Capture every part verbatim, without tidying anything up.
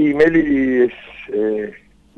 Meli es... Eh,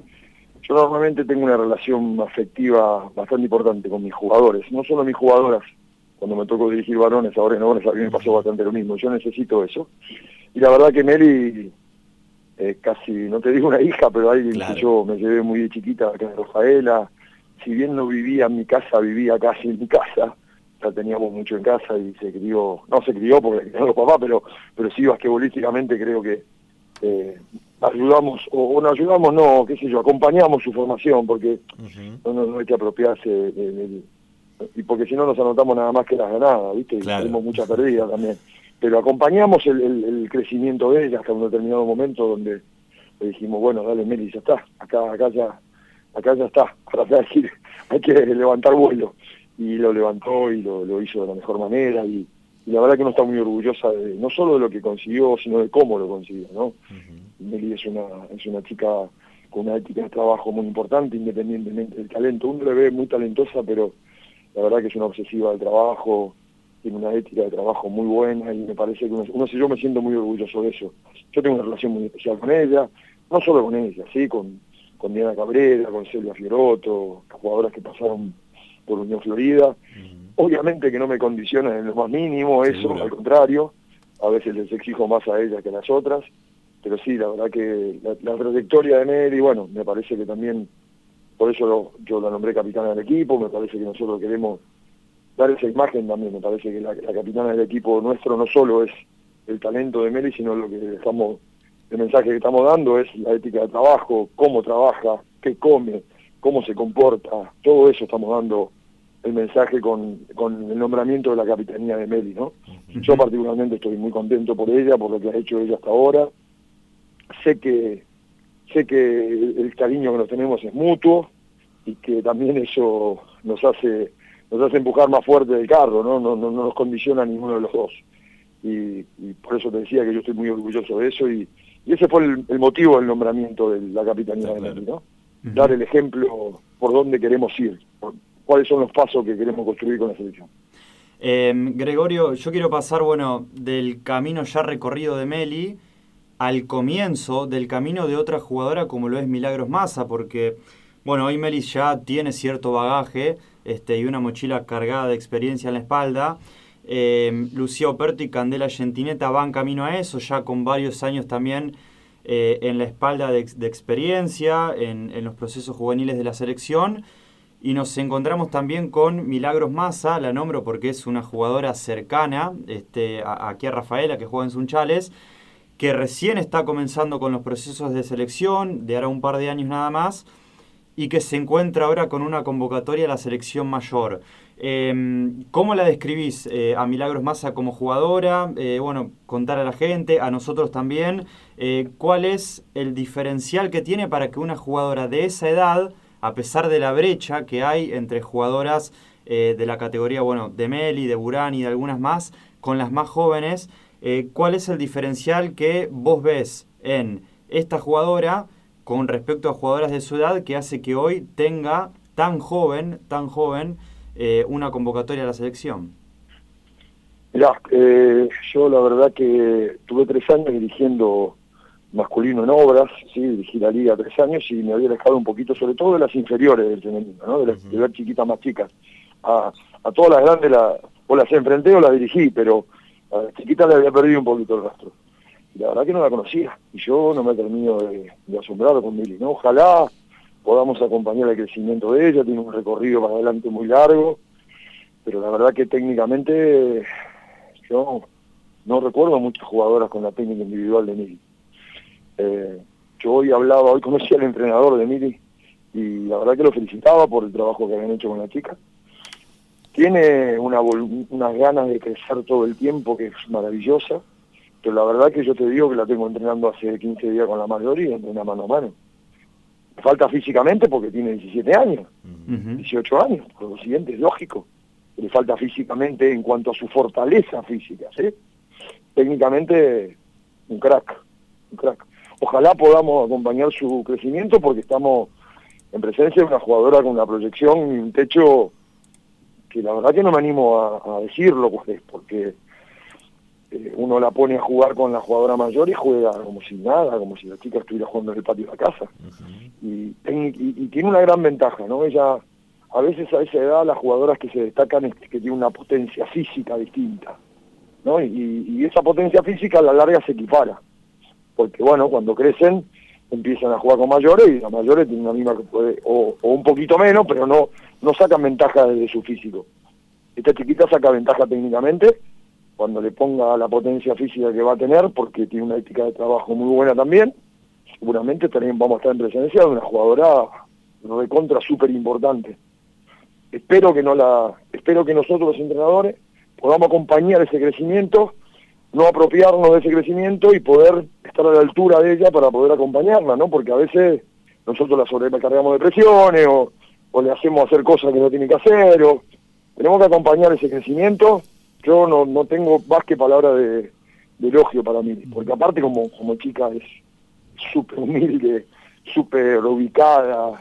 yo normalmente tengo una relación afectiva bastante importante con mis jugadores, no solo mis jugadoras. Cuando me tocó dirigir varones, ahora en varones, a mí me pasó bastante lo mismo. Yo necesito eso. Y la verdad que Meli, eh, casi, no te digo una hija, pero alguien claro. que yo me llevé muy de chiquita acá en Rafaela. Si bien no vivía en mi casa, vivía casi en mi casa. Ya teníamos mucho en casa y se crió, no se crió porque le criaron los papás, pero, pero sí basquetbolísticamente creo que eh, ayudamos, o, o no ayudamos, no, qué sé yo, acompañamos su formación, porque uh-huh. no, no, no hay que apropiarse de, de, de, y porque si no nos anotamos nada más que las ganadas, ¿viste? Y claro. tenemos muchas perdidas también. Pero acompañamos el, el, el crecimiento de ella hasta un determinado momento donde le dijimos, bueno, dale Meli, ya está, acá, acá ya, acá ya está, ahora hay que, hay que levantar vuelo. Y lo levantó y lo, lo hizo de la mejor manera, y, y la verdad que uno está muy orgullosa de, no solo de lo que consiguió, sino de cómo lo consiguió, ¿no? Uh-huh. Meli es una, es una chica con una ética de trabajo muy importante, independientemente del talento. Uno le ve muy talentosa, pero la verdad que es una obsesiva del trabajo, tiene una ética de trabajo muy buena, y me parece que uno, uno yo me siento muy orgulloso de eso. Yo tengo una relación muy especial con ella, no solo con ella, sí, con, con Diana Cabrera, con Silvia Fiorotto, jugadoras que pasaron por Unión Florida. Uh-huh. Obviamente que no me condiciona en lo más mínimo eso, seguro. Al contrario, a veces les exijo más a ella que a las otras, pero sí, la verdad que la, la trayectoria de Meli, bueno, me parece que también, por eso lo, yo la nombré capitana del equipo, me parece que nosotros queremos dar esa imagen también, me parece que la, la capitana del equipo nuestro no solo es el talento de Meli, sino lo que estamos, el mensaje que estamos dando es la ética de trabajo, cómo trabaja, qué come, cómo se comporta, todo eso estamos dando el mensaje con, con el nombramiento de la capitanía de Meli, ¿no? Uh-huh. Yo particularmente estoy muy contento por ella, por lo que ha hecho ella hasta ahora. Sé que sé que el, el cariño que nos tenemos es mutuo y que también eso nos hace nos hace empujar más fuerte del carro, ¿no? No, no, no nos condiciona a ninguno de los dos. Y, y por eso te decía que yo estoy muy orgulloso de eso, y, y ese fue el, el motivo del nombramiento de la capitanía de Meli, ¿no? Uh-huh. Dar el ejemplo por dónde queremos ir, por, cuáles son los pasos que queremos construir con la selección. Eh, Gregorio, yo quiero pasar, bueno, del camino ya recorrido de Meli al comienzo del camino de otra jugadora como lo es Milagros Massa, porque, bueno, hoy Meli ya tiene cierto bagaje este, y una mochila cargada de experiencia en la espalda. Eh, Lucía Operto y Candela Gentineta van camino a eso, ya con varios años también eh, en la espalda de, de experiencia, en, en los procesos juveniles de la selección. Y nos encontramos también con Milagros Massa, la nombro porque es una jugadora cercana este, a, aquí a Rafaela, que juega en Sunchales, que recién está comenzando con los procesos de selección, de ahora un par de años nada más, y que se encuentra ahora con una convocatoria a la selección mayor. Eh, ¿Cómo la describís eh, a Milagros Massa como jugadora? Eh, bueno, contar a la gente, a nosotros también, eh, ¿cuál es el diferencial que tiene para que una jugadora de esa edad, a pesar de la brecha que hay entre jugadoras eh, de la categoría, bueno, de Meli, de Burani y de algunas más, con las más jóvenes, eh, ¿cuál es el diferencial que vos ves en esta jugadora con respecto a jugadoras de su edad que hace que hoy tenga tan joven, tan joven, eh, una convocatoria a la selección? Mirá, eh, yo la verdad que tuve tres años dirigiendo masculino en obras, sí, dirigí la liga tres años y me había alejado un poquito, sobre todo de las inferiores del femenino, ¿no? De, las, uh-huh. de ver chiquitas más chicas. A, a todas las grandes la, o las enfrenté o las dirigí, pero a las chiquitas le había perdido un poquito el rastro. Y la verdad que no la conocía, y yo no me termino de, de asombrar con Meli, ¿no? Ojalá podamos acompañar el crecimiento de ella, tiene un recorrido para adelante muy largo, pero la verdad que técnicamente yo no recuerdo muchas jugadoras con la técnica individual de Meli. Eh, yo hoy hablaba, hoy conocí al entrenador de Meli y la verdad que lo felicitaba por el trabajo que habían hecho con la chica. Tiene una unas ganas de crecer todo el tiempo que es maravillosa, pero la verdad que yo te digo que la tengo entrenando hace quince días con la mayoría, entrena mano a mano. Falta físicamente porque tiene diecisiete años, uh-huh. dieciocho años, por lo siguiente es lógico. Le falta físicamente en cuanto a su fortaleza física, ¿sí? Técnicamente un crack, un crack. Ojalá podamos acompañar su crecimiento porque estamos en presencia de una jugadora con una proyección y un techo que la verdad que no me animo a, a decirlo, pues, porque eh, uno la pone a jugar con la jugadora mayor y juega como si nada, como si la chica estuviera jugando en el patio de la casa. Uh-huh. y, y, y tiene una gran ventaja, ¿no? Ella, a veces a esa edad, las jugadoras que se destacan es que tienen una potencia física distinta, ¿no? Y, y esa potencia física a la larga se equipara, porque bueno, cuando crecen empiezan a jugar con mayores y las mayores tienen una misma que puede, o, o un poquito menos, pero no, no sacan ventaja desde su físico. Esta chiquita saca ventaja técnicamente cuando le ponga la potencia física que va a tener, porque tiene una ética de trabajo muy buena también. Seguramente también vamos a estar en presencia de una jugadora recontra súper importante. Espero que no la, espero que nosotros los entrenadores podamos acompañar ese crecimiento, no apropiarnos de ese crecimiento y poder estar a la altura de ella para poder acompañarla, ¿no? Porque a veces nosotros la sobrecargamos de presiones o, o le hacemos hacer cosas que no tiene que hacer, o tenemos que acompañar ese crecimiento. Yo no, no tengo más que palabras de, de elogio para mí, porque aparte como, como chica es súper humilde, súper ubicada.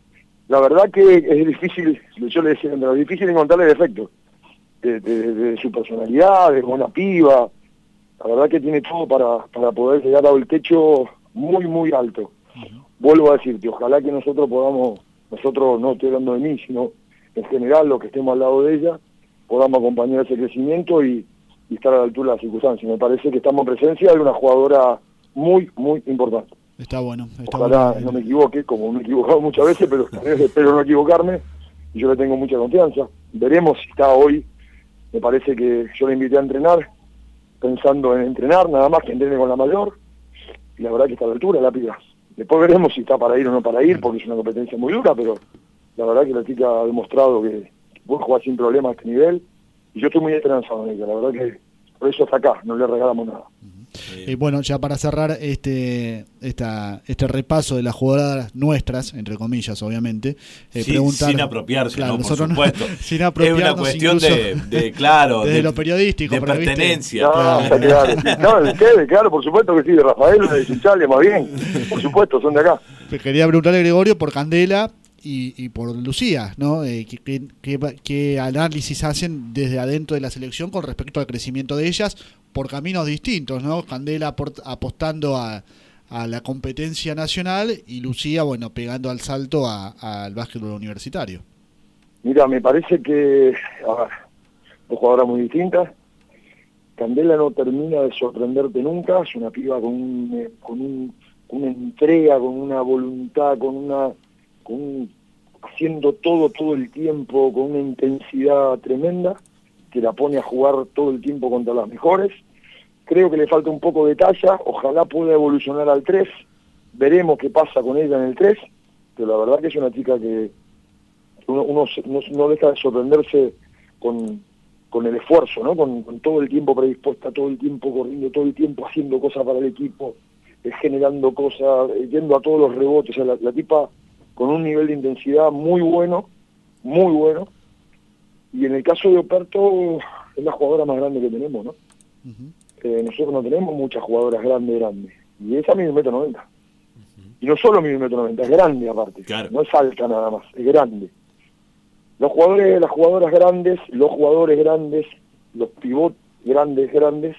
La verdad que es difícil, yo le decía, es difícil encontrarle defectos de, de, de su personalidad, de buena piba. La verdad que tiene todo para, para poder llegar al techo muy, muy alto. Uh-huh. Vuelvo a decirte, ojalá que nosotros podamos, nosotros no estoy hablando de mí, sino en general los que estemos al lado de ella, podamos acompañar ese crecimiento y, y estar a la altura de las circunstancias. Me parece que estamos en presencia de una jugadora muy, muy importante. Está bueno. Está Ojalá bueno. no me equivoque, como me he equivocado muchas veces, pero espero no equivocarme, y yo le tengo mucha confianza. Veremos si está hoy. Me parece que yo le invité a entrenar, pensando en entrenar, nada más que entrene con la mayor, y la verdad que está a la altura la piba. Después veremos si está para ir o no para ir, porque es una competencia muy dura, pero la verdad que la chica ha demostrado que puede jugar sin problema a este nivel, y yo estoy muy esperanzado en ella, la verdad que por eso está acá, no le regalamos nada. Y eh, bueno, ya para cerrar este esta este repaso de las jugadoras nuestras, entre comillas, obviamente, eh, sí, preguntar, sin apropiarse, claro, ¿no? Por nosotros supuesto. No, sin apropiarnos, es una cuestión de, de, claro, de, de lo periodístico, de pero, pertenencia. No, claro, claro. No, de ustedes, claro, por supuesto que sí, de Rafael, de Chinchale, más bien, por supuesto, son de acá. Quería preguntarle a Gregorio por Candela y, y por Lucía, ¿no? Eh, ¿qué, qué, qué análisis hacen desde adentro de la selección con respecto al crecimiento de ellas por caminos distintos, ¿no? Candela apostando a, a la competencia nacional y Lucía, bueno, pegando al salto al básquetbol universitario. Mira, me parece que, a ver, dos jugadoras muy distintas. Candela no termina de sorprenderte nunca, es una piba con, un, con, un, con una entrega, con una voluntad, con una... con un, haciendo todo, todo el tiempo, con una intensidad tremenda, que la pone a jugar todo el tiempo contra las mejores. Creo que le falta un poco de talla, ojalá pueda evolucionar al tres, veremos qué pasa con ella en el tres, pero la verdad que es una chica que uno, uno no, no deja de sorprenderse con, con el esfuerzo, ¿no? Con, con todo el tiempo predispuesta, todo el tiempo corriendo, todo el tiempo haciendo cosas para el equipo, eh, generando cosas, eh, yendo a todos los rebotes. O sea, la, la tipa con un nivel de intensidad muy bueno, muy bueno, y en el caso de Operto es la jugadora más grande que tenemos, ¿no? Uh-huh. Eh, nosotros no tenemos muchas jugadoras grandes, grandes, y esa mide un metro noventa, uh-huh. y no solo mide un metro noventa, es grande aparte, claro. No es alta nada más, es grande. Los jugadores, las jugadoras grandes, los jugadores grandes, los pivots grandes, grandes,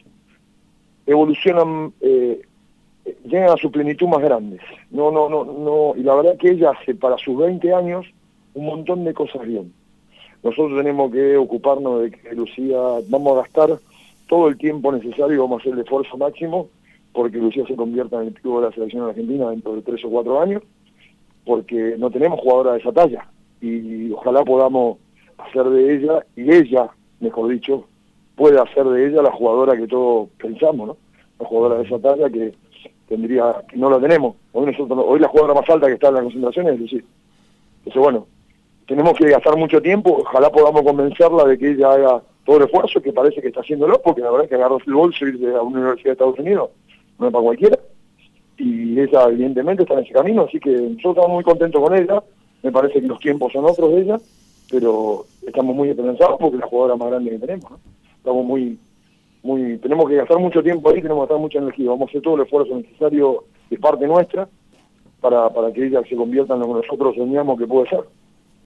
evolucionan, eh, llegan a su plenitud más grandes. No, no, no, no, y la verdad que ella hace para sus veinte años un montón de cosas bien. Nosotros tenemos que ocuparnos de que Lucía, vamos a gastar todo el tiempo necesario y vamos a hacer el esfuerzo máximo porque Lucía se convierta en el pívot de la selección argentina dentro de tres o cuatro años, porque no tenemos jugadora de esa talla, y ojalá podamos hacer de ella, y ella, mejor dicho, pueda hacer de ella la jugadora que todos pensamos, ¿no? La jugadora de esa talla que tendría, que no la tenemos. Hoy nosotros, hoy la jugadora más alta que está en la concentración es Lucía. Entonces, bueno, tenemos que gastar mucho tiempo, ojalá podamos convencerla de que ella haga todo el esfuerzo, que parece que está haciéndolo, porque la verdad es que agarró el bolso y irse a una universidad de Estados Unidos no es para cualquiera, y ella evidentemente está en ese camino, así que nosotros estamos muy contentos con ella. Me parece que los tiempos son otros de ella, pero estamos muy esperanzados porque es la jugadora más grande que tenemos, ¿no? Estamos muy, muy, tenemos que gastar mucho tiempo ahí, tenemos que gastar mucha energía, vamos a hacer todo el esfuerzo necesario de parte nuestra para, para que ella se convierta en lo que nosotros soñamos que puede ser.